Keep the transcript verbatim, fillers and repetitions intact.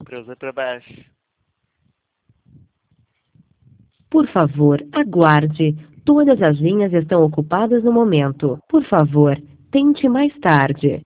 Cruza para baixo. Por favor, aguarde. Todas as linhas estão ocupadas no momento. Por favor, tente mais tarde.